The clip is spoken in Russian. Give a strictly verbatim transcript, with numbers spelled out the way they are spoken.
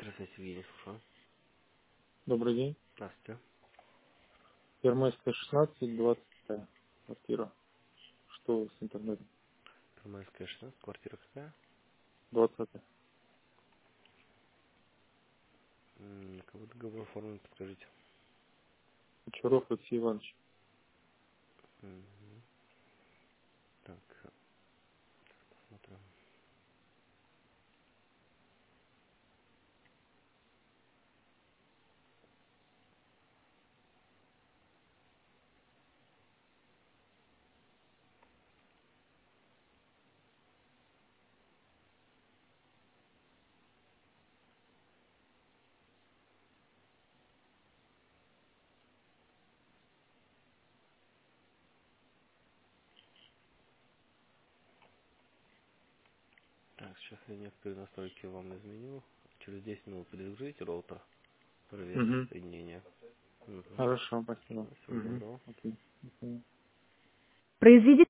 Здравствуйте, Сергей, не слушаю. Добрый день. Здравствуйте. Первомайская, шестнадцать, двадцатая квартира. Что с интернетом? Первомайская, шестнадцать, квартира какая? двадцатая. М, На кого договор оформлен, подскажите. Кучеров Алексей Иванович. Мгм. Так, посмотрим. Так, сейчас я некоторые настройки вам изменю. Через десять минут перезагрузите роутер. Проверьте Угу. соединение. Угу. Хорошо, спасибо. Всего Угу. доброго. Окей. До свидания. Произведите